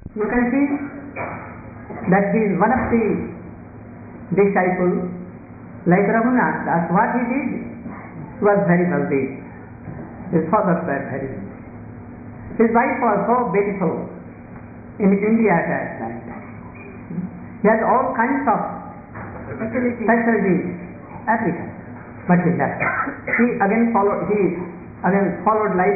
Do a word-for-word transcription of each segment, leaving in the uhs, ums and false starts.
You can see that he is one of the disciples, like Raghunath Das. What he did was very wealthy. His fathers were very rich. His wife was so beautiful in India at that time. He had all kinds of facilities, everything. But he left. He again followed. He again followed life.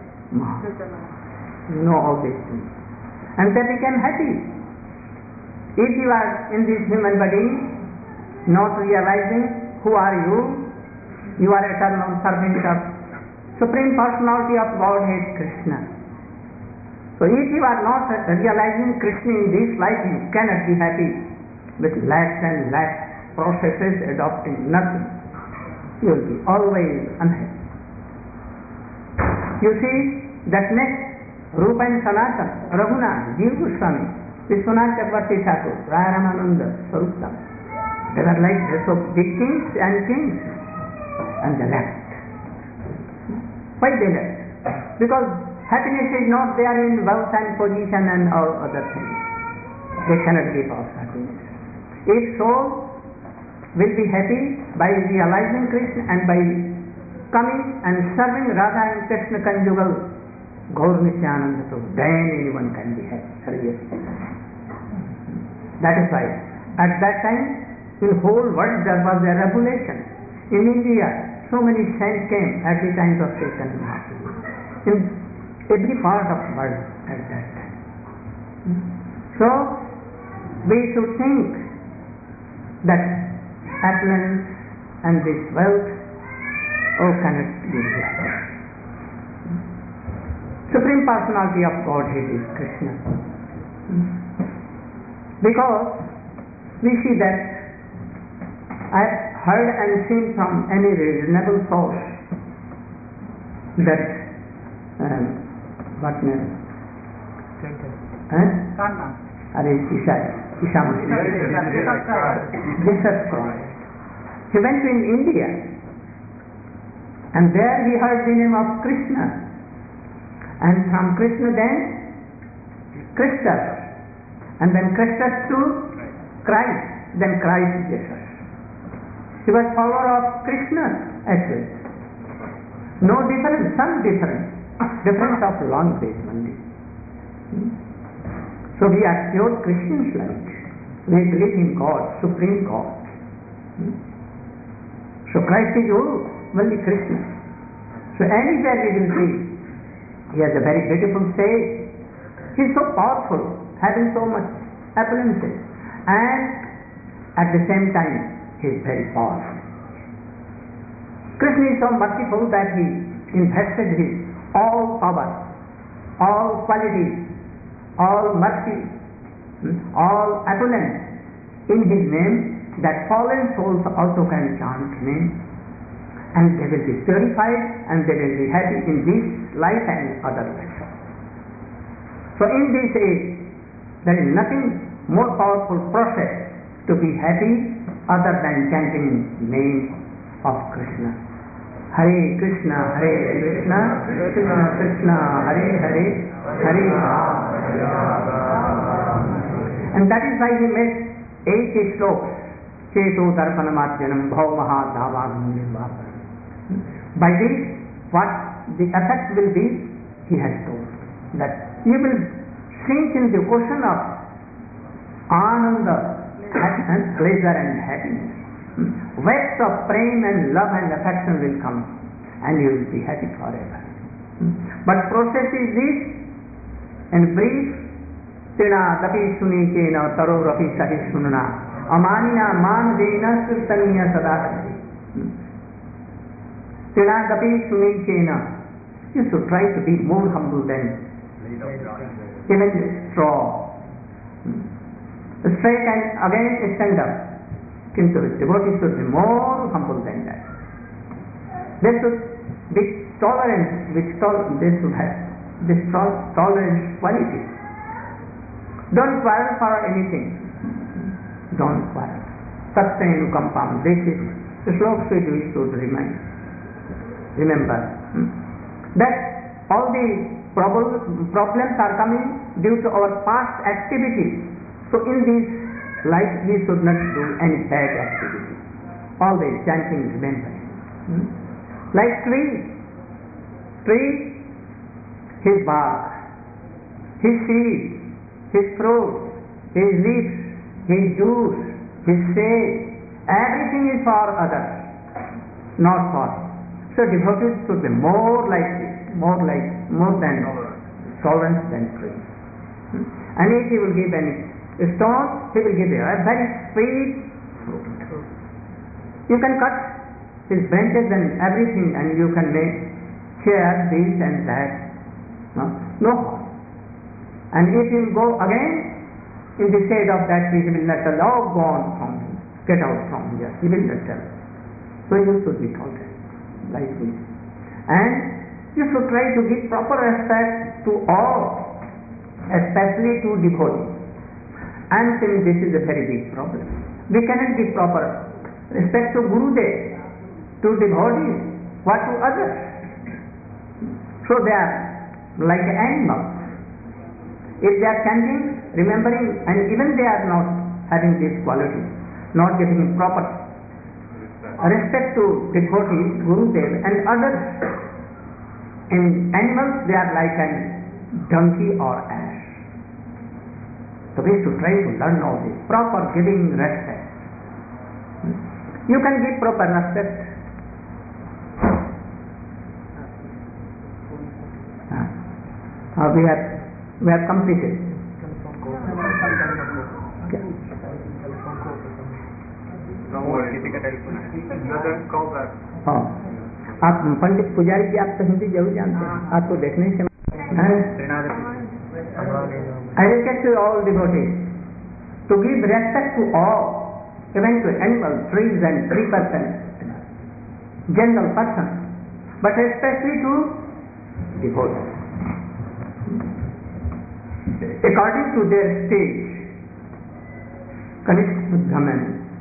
You know all these things, and they became happy. If you are in this human body, not realizing who are you, you are eternal servant of Supreme Personality of Godhead, Krishna. So if you are not realizing Krishna in this life, you cannot be happy with less and less processes, adopting nothing. You will be always unhappy. You see, that next, Rupa and Sanatana, Raghunath, Jiva Goswami, Vishwanath Chakravarti Thakur, Raya Ramananda, Saruptam, they were like this of big kings and kings, and they left. Why they left? Because happiness is not there in wealth and position and all other things. They cannot give us happiness. If soul will be happy by realizing Krishna and by coming and serving Radha and Krishna conjugal Gaur Nityananda, so then anyone can be happy. Seriously. That is why at that time in whole world there was a revelation. In India, so many saints came at the times of Chaitanya Mahaprabhu. In every part of the world at that time. So we should think that affluence and this wealth, oh, cannot be here. Supreme Personality of Godhead is Krishna. Because we see that I have heard and seen from any reasonable source that um, what name? Huh? Are Isha, Isha Jesus Christ. He went to India and there he heard the name of Krishna, and from Krishna then Christus, and then Christus to Christ, then Christ Jesus. He was follower of Krishna actually. No difference, some difference, difference of language only. So we are pure Christians like. We believe in God, Supreme God. So Christ is all, only Krishna. So anywhere we will see, he has a very beautiful stage. He is so powerful, having so much appearances, and at the same time he is very powerful. Krishna is so merciful that he invested his all power, all qualities, all mercy, all abundance in his name, that fallen souls also can chant name, and they will be purified and they will be happy in this life and other life. So in this age, there is nothing more powerful process to be happy other than chanting name of Krishna. Hare Krishna, Hare Krishna, Krishna Krishna, Hare Hare, Hare Rama. And that is why he made eight slokas. Cheto Darpanamadyanam Bhav Maha Dhavanam Nirvana. By this, what the effect will be, he has told. That you will sink in the ocean of ananda and pleasure and happiness. Waves of prema and love and affection will come, and you will be happy forever. But process is this, in brief, Tina Dapi Suni Kena Taro Rapi Sahi Sunna Amanina Man Dena Kirtaniya Sadahari. Tina Dapi Suni Kena. You should try to be more humble than even straw. Straight and again stand up. Kintu devotees should be more humble than that. They should be tolerant, which tol- they should have this tol- tolerance quality. Don't quarrel for anything. Don't quarrel. Satyenu kampam. This is the slokas which we should remind. Remember hmm? that all the prob- problems are coming due to our past activities. So in this life we should not do any bad activity. Always chanting, remembering. Hmm? Like tree, tree, his bark, his seed, his fruit, his leaves, his juice, his shade, everything is for others, not for him. So devotees should be more like this, more like, more than tolerant than tree. Hmm? And if he will give any stone, he will give you a very sweet fruit. You can cut his branches and everything, and you can make chair, this and that. No, no harm. And if you go again in the shade of that tree, he will not tell, oh, go on from here, get out from here. He will not tell. So you should be tolerant like this. And you should try to give proper respect to all, especially to devotees. I am saying this is a very big problem. We cannot give proper respect to Gurudev, to devotees, what to others. So they are like animals. If they are chanting, remembering, and even they are not having this quality, not giving proper respect to devotees, Gurudev and others, in animals they are like a donkey or ass. So we should try to learn all this, proper giving respect. You can give proper respect. Uh, we have we have completed. हाँ, आप पंडित पुजारी जी, आप तो हिंदी जरूर जानते हैं, आपको देखने से I request you all devotees to give respect to all, even to animals, trees and tree persons, general persons, but especially to devotees. According to their stage, Kanishka Brahman,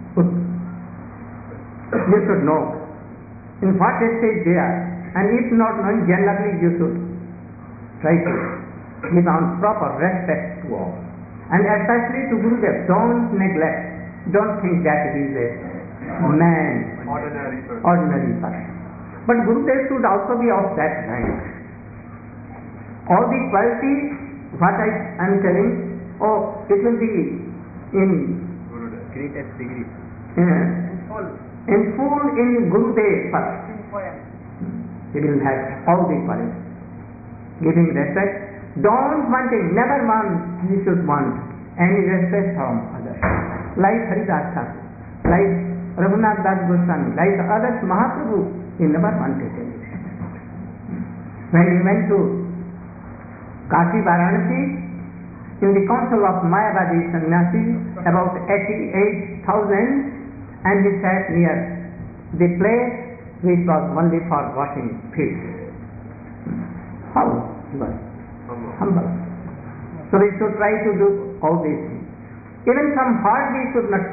you should know in what stage they are, and if not known, generally you should try to give on proper respect to all, and especially to Gurudev. Don't neglect, don't think that he is a man, ordinary person. ordinary person. But Gurudev should also be of that rank. All the qualities, what I am telling, oh, it will be in greatest degree. Uh, in full in Gurudev first. He will have all the qualities. Giving respect. Don't want it, never want, he should want any respect from others. Like Haridas Thakur, like Raghunath Das Goswami, like others, Mahaprabhu, he never wanted any respect. When he went to Kashi Varanasi, in the council of Mayavadi Sannyasis, about eighty-eight thousand, and he sat near the place which was only for washing feet. How he was humble. So we should try to do all these things. Even from heart we should not.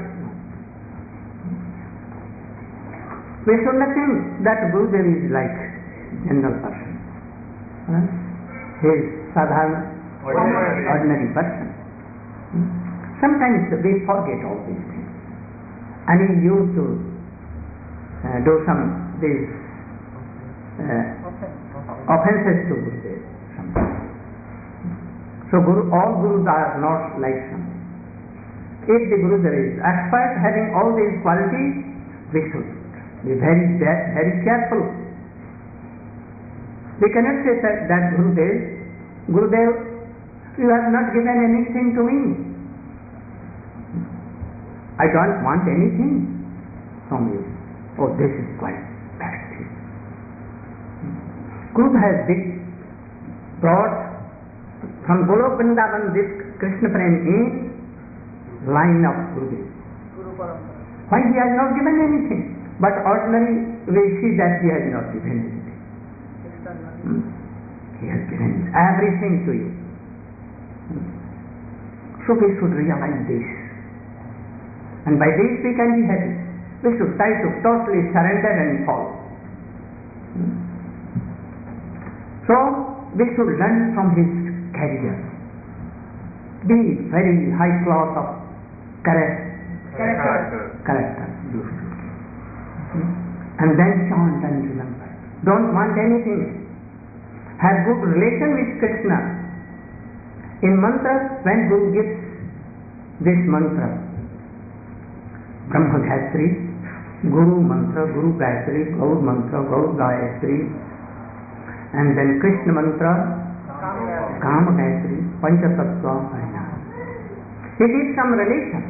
We should not think that Gurudev is like general person. Huh? He is sadhana, ordinary, ordinary person. Hmm? Sometimes we forget all these things. And he used to uh, do some these uh, offenses to Gurudev. So Guru, all Gurus are not like some. If the Gurudev is expert, having all these qualities, we should be very, very careful. We cannot say that, that Gurudev, Gurudev, you have not given anything to me. I don't want anything from you. Oh, this is quite bad thing. Guru has big, brought from Golok Vrindavan this Krishna Prem in line of Gurudev. Why he has not given anything? But ordinarily we see that he has not given anything. Hmm? He has given everything to you. Hmm? So we should realize this. And by this we can be happy. We should try to totally surrender and follow. Hmm? So we should learn from his career. Be very high class of character. Character. Character. And then chant and remember. Don't want anything. Have good relation with Krishna. In mantras, when Guru gives this mantra, Brahma Gayatri, Guru mantra, Guru Gayatri, Gaur mantra, Gaur Gayatri, and then Krishna mantra, Kama Gayatri, Panchatattva, he gives some relation.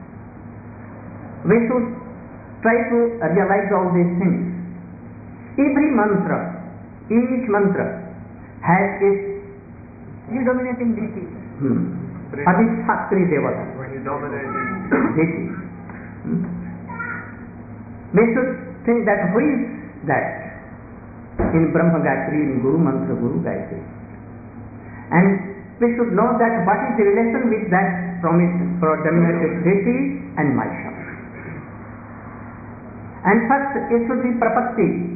We should try to realize all these things. Every mantra, each mantra has its predominating deity. Hmm. Adhisatri Devata. Deity. Hmm. We should think that who is that in Brahma Gayatri, in Guru Mantra, Guru Gayatri. And we should know that what is the relation with that predominated deity and myself. And first it should be Prapatti.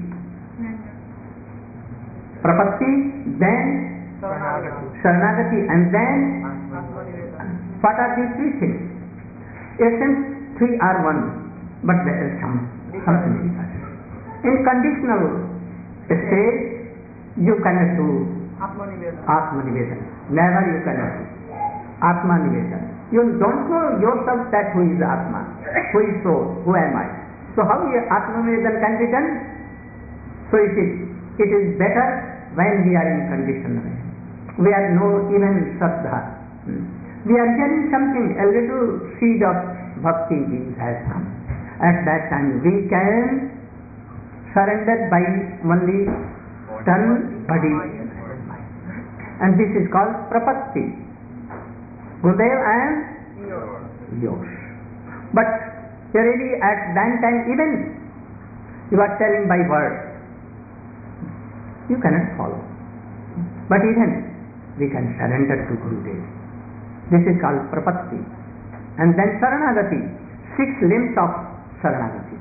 Prapatti, then Saranagati, and then what are these three things? It seems three are one, but there is some something different. In conditional state, you cannot do Atma Nivedana. Never you cannot do Atma Nivedana. You don't know yourself that who is Atma, who is soul, who am I. So how your Atma Nivedana can be done? So it is, it is better when we are in conditional. We are no even Saddha. We are hearing something, a little seed of bhakti has come. At that time we can surrender by only turn body. And this is called Prapatti. Gurudev and yours. But really at that time even you are telling by word, you cannot follow. But even we can surrender to Gurudev. This is called Prapatti. And then Saranagati, six limbs of Saranagati.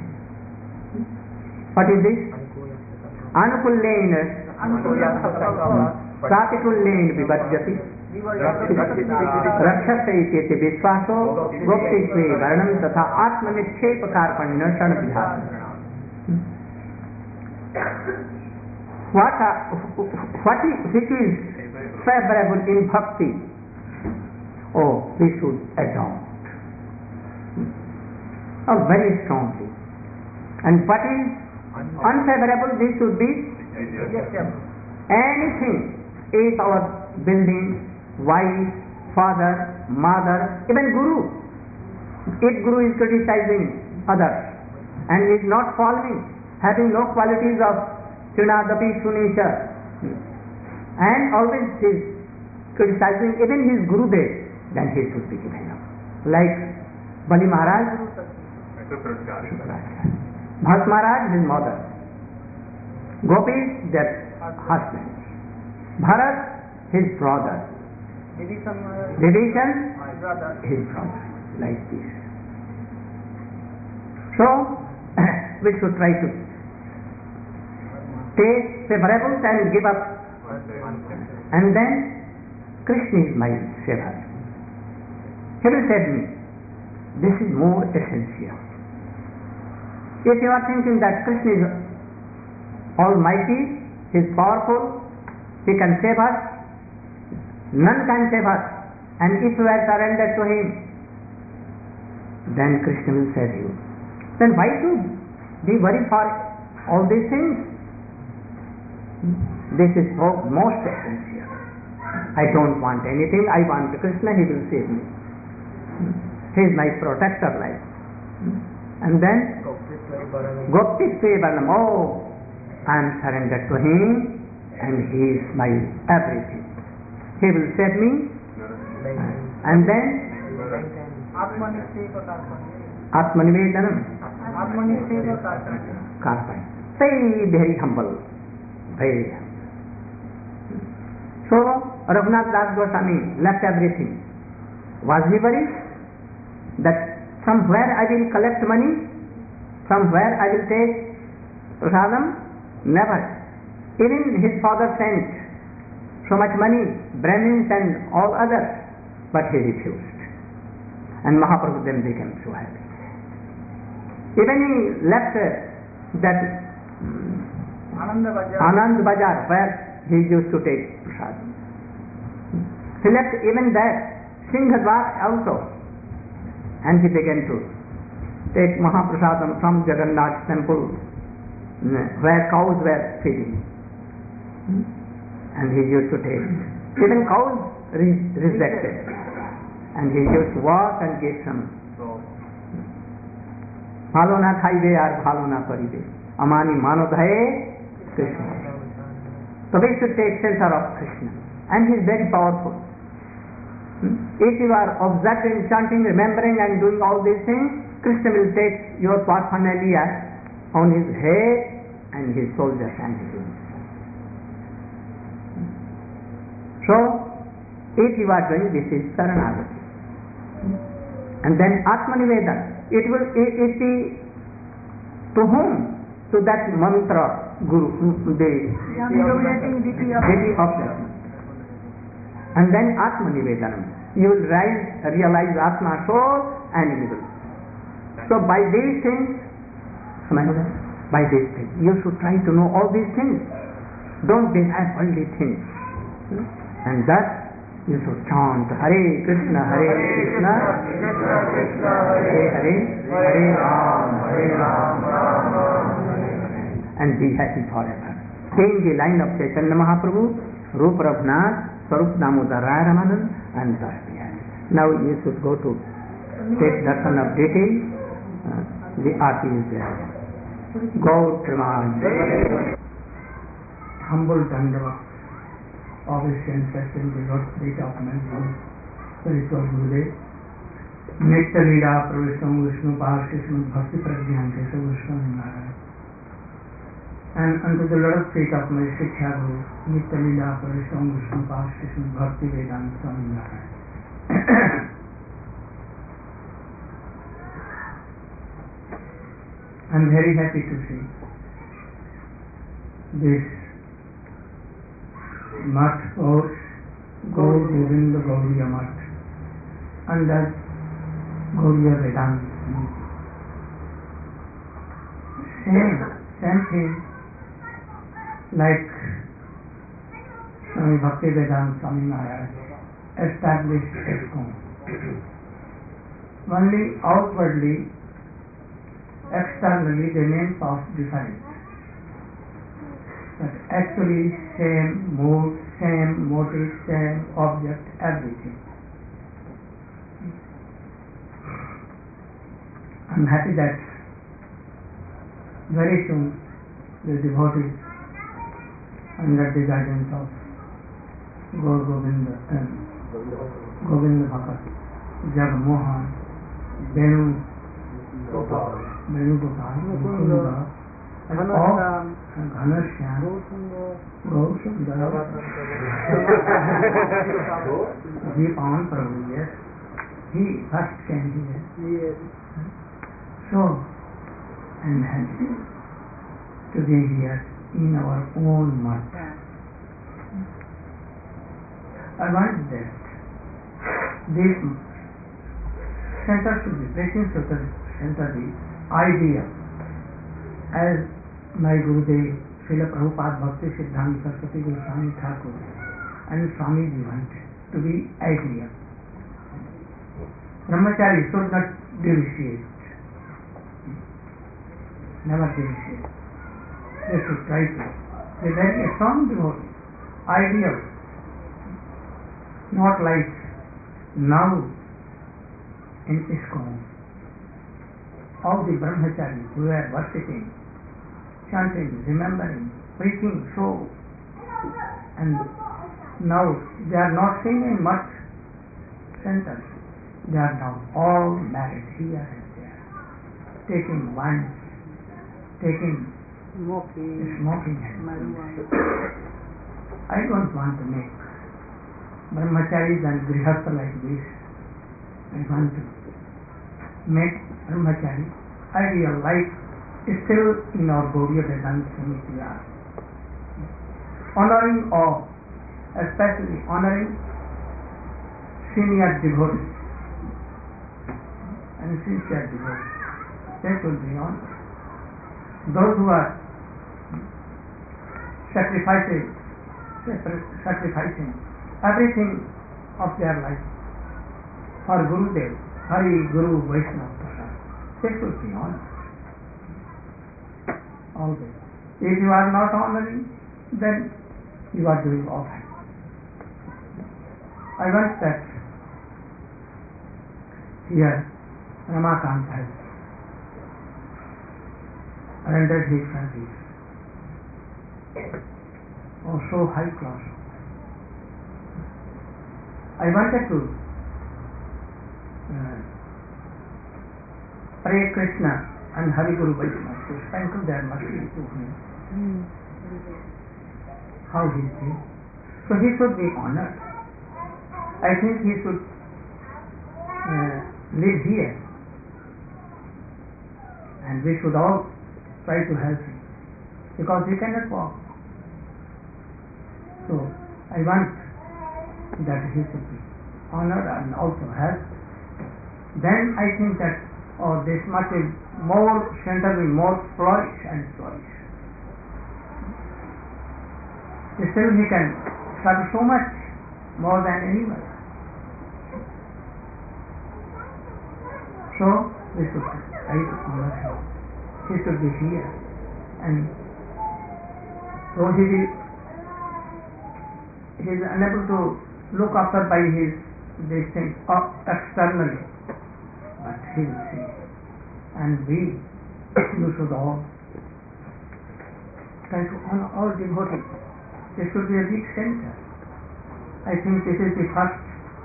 What is this? Anukullena, Pratikullena Vibhajyati, Rakshasa ityete Vishwaso, Goptikve Varnam Tatha Atmanitshepa Karpanina Shanabhya. What, are, what is, which is favorable in bhakti? Oh, we should adopt. Oh, very strongly. And what is unfavorable? We should be anything is our building, wife, father, mother, even Guru. If Guru is criticizing others and is not following, having no qualities of Trinadapi Sunisha, and always is criticizing even his Gurudev, then he should be given up. Like Bali Maharaj, Bhat Maharaj, his mother, Gopi, their husband, Bharat, his brother, Vibhishan, his brother, like this. So, we should try to take favorables and give up. And then Krishna is my savior. He will save me. This is more essential. If you are thinking that Krishna is almighty, he is powerful, he can save us, none can save us, and if you are surrendered to him, then Krishna will save you. Then why to be worried for all these things? This is most essential. I don't want anything, I want Krishna, he will save me. He is my protector like. And then Goptikve Varnam, oh, I am surrendered to him and he is my everything. He will save me. And then Atmanivedanam, Karpan. Very, very humble. Very humble. So Raghunath Das Goswami left everything. Was he worried that from where I will collect money, from where I will take prasadam? Never. Even his father sent so much money, Brahmins and all others, but he refused. And Mahaprabhu then became so happy. Even he left uh, that Anand Bajar. Anand Bajar, where he used to take prasad. He left even that, Singhadwar also, and he began to take Mahaprasadam from Jagannath temple, where cows were feeding. And he used to take. Even cows re- rejected. And he used to walk and give some. Bhalo na khaibe ar bhalo na karibe. Amani manodhaye Krishna. So we should take shelter of Krishna. And he is very powerful. If you are observing, chanting, remembering and doing all these things, Krishna will take your paraphernalia on his head and his soldiers and his wings. So, if you are doing this is Saranagati. And then Atmanivedana. It will, it, it be to whom? To that mantra, Guru, the deity of judgment. And then Atmanivedana. You will rise, realize Atma soul and you will. So by these things, by these things, you should try to know all these things. Don't deny only things. And thus you should chant Hare Krishna, Hare Krishna, Hare Hare, Hare Ram, Hare Ram, and be happy forever. Sing the line of Chaitanya Mahaprabhu, Rupa Raghunath, Swarup Damodar Raya Ramanand, and thus be happy. Now you should go to take darshan of deity. Uh, the aarti is there. Gaur Preman. Humble Dandava of his ancestors in the Lord State of Manjul, spiritual Gurudev. Nitya Leela Pravisham Vishnu Pahashisham Bhakti Prajnam Kesa Vishnu Narayan. And unto the Lord State of my Shiksha Guru, Nitya Leela Pravisham Vishnu Pahashisham Bhakti Vedanta Swami Narayan. I am very happy to see this Math or Gaur Govinda Gauriya Math under Gauriya Vedanta. Same, same thing like Swami Bhakti Vedanta Swami Maharaj established ISKCON. Only outwardly, externally the names of different, but actually same mood, same motive, same object, everything. I am happy that very soon the devotees under the guidance of Gaur Govinda and Govinda Bhagat, Jagmohan, Venu Venu Gopal, Mukunda, and all Ghanashyam, Gausundar, Deepan Prabhu, yes, he first came here. So, I am happy to be here in our own month. I want that this center should be, preaching center, center the idea as my Gurudev Srila Prabhupada Bhakti Siddhanta Saraswati Goswami Thakur and Swamiji wanted to be ideal. Brahmachari should not deviate, never deviate. They should try to be very a strong devotee, ideal, not like now in ISKCON. All the brahmacharis who are worshipping, chanting, remembering, preaching, so, and now they are not singing much centers. They are now all married here and there, taking wine, taking smoking, smoking and I don't want to make brahmacharis and grihastha like this. I want to make brahmachari ideal life still in our Gaudiya Vedanta Samiti, honoring of especially honoring senior devotees and sincere devotees. They should be honored. Those who are sacrificing, sacrificing everything of their life for Gurudev, Hari, Guru, Vaishnava Prasad, they should be honored. Always. If you are not honoring, then you are doing offense. I want that here Ramakant has rendered his service. Oh, so high class. I wanted to uh, pray Krishna and Hari Guru Vaishnava to sprinkle their mercy to him. Mm. How he is. So he should be honored. I think he should uh, live here, and we should all try to help him because he cannot walk. So I want that he should be honored and also helped. Then I think that oh, this much is more center will more flourish and flourish. Still he can serve so much more than anyone. So we should try to honor him. He should be here, and so he is he is unable to look after by his these things externally, but he will see. And we, you should all try to honor all devotees. This should be a big center. I think this is the first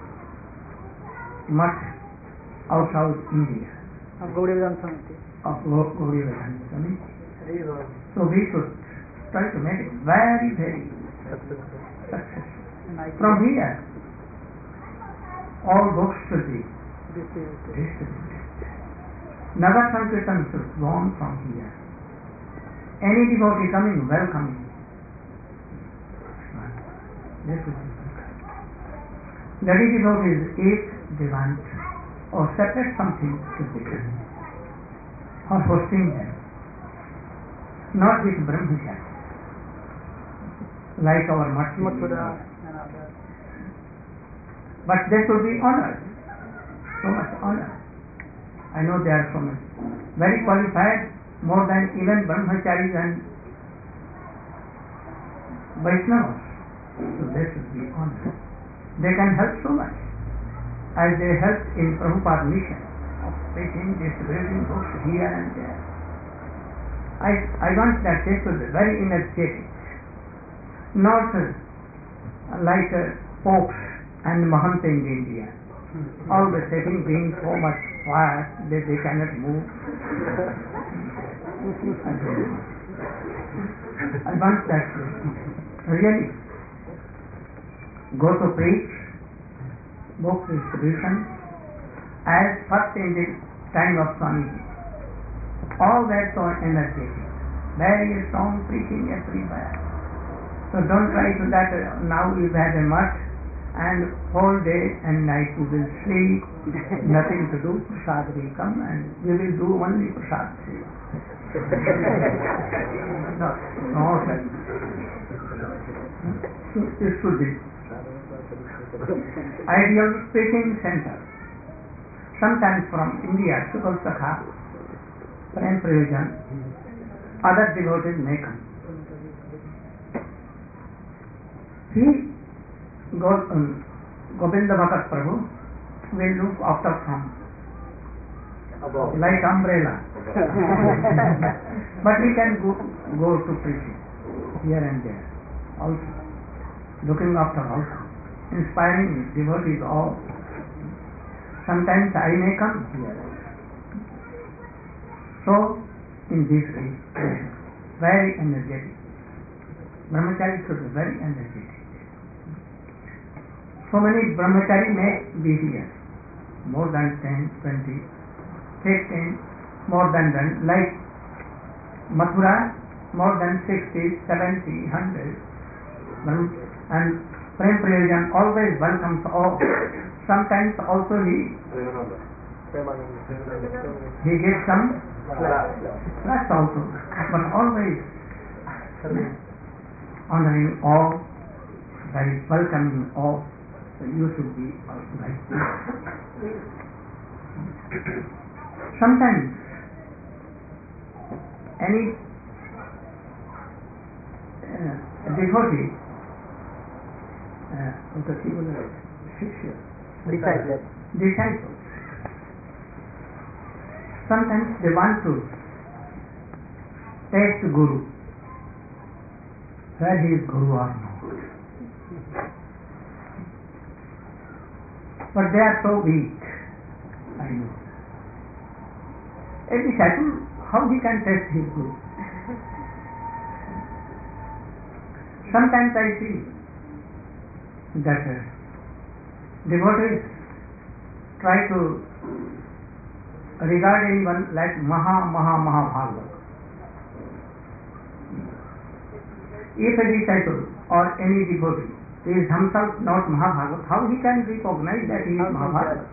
much outside India of Gaudiya Vedanta Samiti. Of Gaudiya Vedanta Samiti. So we should try to make it very, very successful. From here, all books should be distributed. Nagar Sankirtan should go on from here. Any devotee coming, welcoming. This is Daddy devotees, if they want, or separate something to be done, or hosting them, not with Brahmacharya, like our Mathura, but they should be honored, so much honor. I know they are so much very qualified, more than even Brahmacharis and Vaishnavas. So they should be honored. They can help so much, as they helped in Prabhupada's mission of preaching, distributing books here and there. I, I want that they should be very energetic, not uh, like uh, popes and Mahanta in India, always sitting, being so much quiet that they cannot move. I want that really go to preach, book distribution, as first in the time of Swamiji. All that so energetic, very strong preaching everywhere. So don't try to that uh, now you have a mutt and whole day and night you will sleep, nothing to do, prasad will come and you will do only prasad seva. No, no, sir. This should be ideal speaking center. Sometimes from India, Shukal Sakha, Prem Prayojan, other devotees may come. He, God, um, Govinda Bhagat Prabhu, will look after from like umbrella. But he can go, go to preaching here and there also, looking after also, inspiring devotees all. Sometimes I may come here. So, in this way, very energetic. Brahmachari should be very energetic. So many brahmachari may be here, more than ten, twenty, fifteen, more than that, like Mathura, more than sixty, seventy, one hundred, and Prem Prayojan always welcomes all. Sometimes also he he gets some plus also, but always honoring all, very welcoming all. So you should be also like this. Sometimes any uh, devotee, uh, the people Shishya, Disciple. disciples, sometimes they want to test Guru, whether he is Guru or not. But they are so weak, I know. A disciple, how he can test his Guru? Sometimes I see that uh, devotees try to regard anyone like Maha, Maha, Maha Bhagavad. If a disciple or any devotee is himself not Mahabhagavat, how he can recognize that he is Mahabhagavat?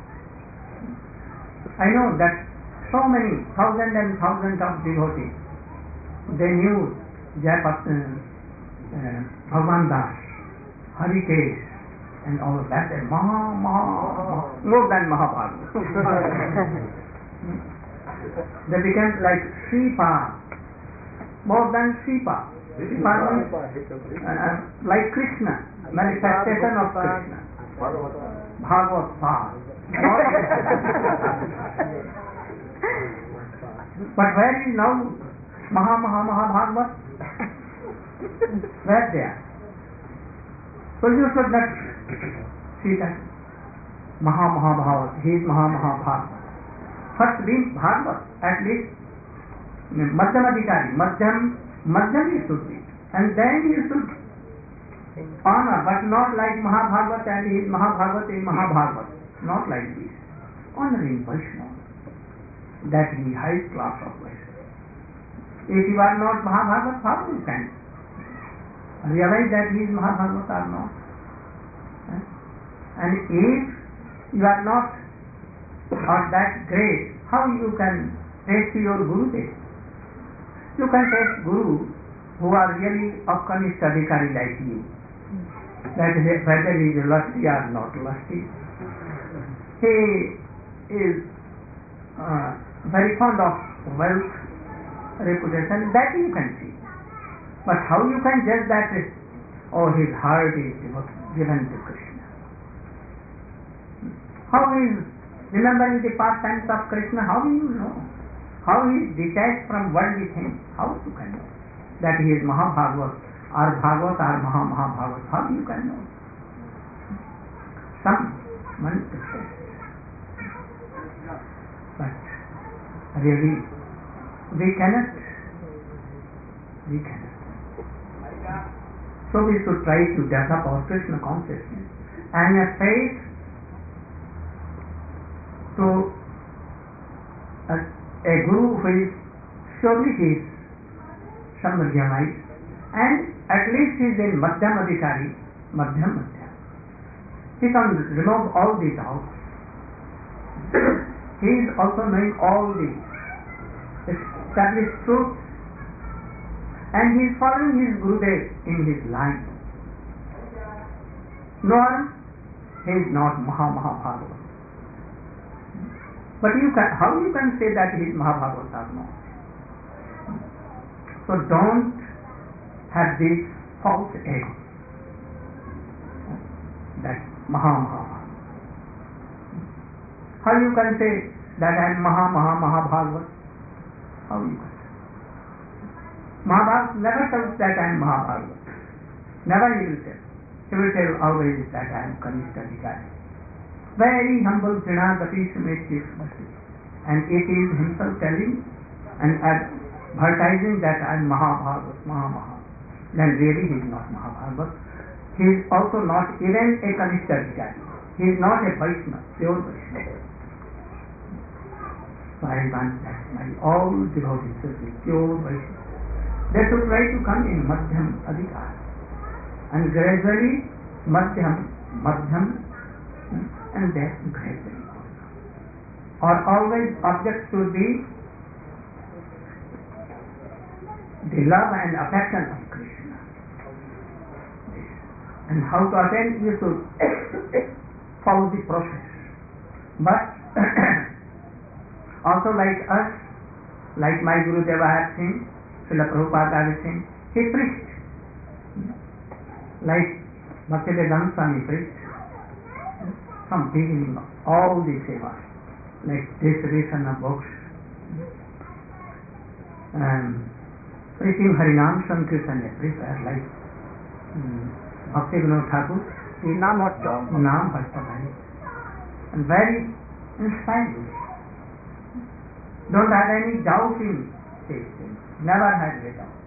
I know that so many thousands and thousands of devotees, they knew Jayapat, uh, uh, Bhagwan Das, Harikesh, and all of that, and Maha, Maha, Maha, more than Mahabhagavat. They became like Sripa, more than Sripa. Sripa means uh, like Krishna, manifestation of Krishna. Bhagavad Pa. But where is now Maha, Maha, Maha Bhagavad? Where they are? So you should not see that Maha, Maha Bhagavad, he is Maha, Maha Bhagavad. First be Bhagavad, at least Madhyam Adhikari, Madhyam, Madhyam you should be. And then you should honor, but not like Mahabhagavat and he is Mahabhagavat is Mahabhagavat. Not like this. Honoring Vaishnava. That is the highest class of Vaishnava. If you are not Mahabhagavat, how you can realize that he is Mahabhagavat or not? And if you are not of that grade, how you can taste your Gurudev? You can taste Guru who are really of Kanishta Adhikari like you. That is whether he is lusty or not lusty. He is uh, very fond of wealth, reputation, that you can see. But how you can judge that, oh, his heart is given to Krishna. How is remembering the pastimes of Krishna, how do you know? How he is detached from worldly things, how you can know? That he is Mahabhagavat or Bhagavat or Maha Mahabhagavat, how you can know? Some manifestation. But really, we cannot, we cannot. So we should try to develop our Krishna consciousness and a faith to a, a Guru who is surely he is Sammadhyamite and at least he is in Madhyam Adhikari, Madhyam Madhyam. He can remove all the doubts. He is also knowing all the established truths and he is following his Gurudev in his line. Nor he is not Maha Maha Bhagavat. But you can, how you can say that he is Mahabhagavat or not? So don't have this false ego that Maha Maha. How you can say that I am Maha Maha Maha Bhagavat? How you can say? Mahabharata never tells that I am Maha Bhagavat. Never he will tell. He will tell always that I am Kanishta Adhikari. Very humble Trinagati Sumeti Smriti. And it is himself telling and advertising that I am Mahabhagavat, Maha Maha. Then really he is not Mahabhagavat. He is also not even a Kanishta Adhikari. He is not a Vaishnava, pure Vaishnava. So I want that my all devotees should be pure Vaishnava. They should try to come in Madhyam Adhikari. And gradually madhyam, madhyam, and then gradually. Or always object should be the love and affection of Krishna. And how to attain? You should follow the process. But also like us, like my Gurudeva had seen, Srila Prabhupada had seen, he preached. Like Bhaktivedanta Swami preached from beginning of all the sevas, like distribution of books, and preaching Harinam Sankirtan, prepared like um, Bhakti Vinod Thakur, the Naam Bhattabhai, and very inspiring. Don't have any doubt in these things. Never had a doubt.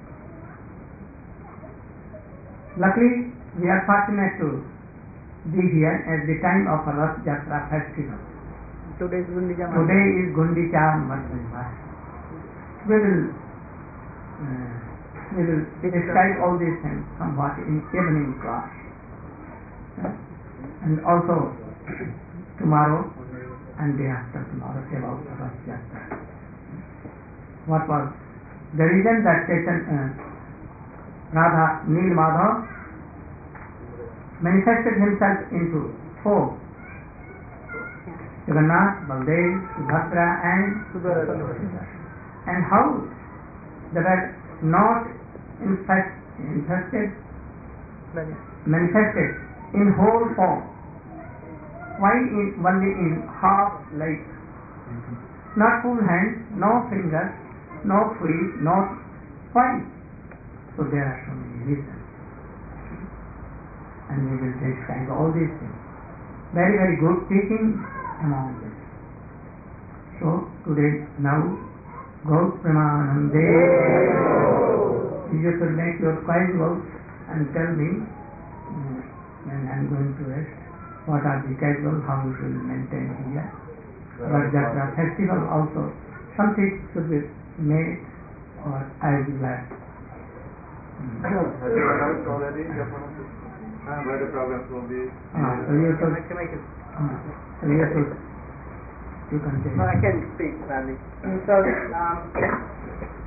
Luckily, we are fortunate to be here at the time of a Rath Yatra festival. Today is Gundicha. Today is Gundicha Matmava. We will uh, we will describe all these things somewhat in evening class. Uh, and also tomorrow and day after tomorrow about the Rath Yatra. What was the reason that Chaitanya, uh, Radha Neel Madhav manifested himself into four: Jagannath, Baldev, Subhadra, and Sudarshana. And how they were not infest, infested, manifested in whole form? Why in, only in half, like not full hands, no fingers, no feet, no why? So there are so many reasons. And we will describe all these things. Very, very good teaching among them. So today, now, Gaur Premanande, you should make your quiet vows and tell me, when I am going to rest, what are the casual, how we should maintain here. Rath Yatra festival also, something should be made, or I will be glad. Has it announced already? Uh, where the programs will be? Ah, so you should, I can make it. ah, so you should, you can take No, I can speak, sadly. So, um,